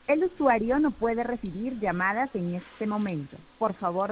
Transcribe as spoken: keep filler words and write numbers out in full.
El usuario no puede recibir llamadas en este momento. Por favor,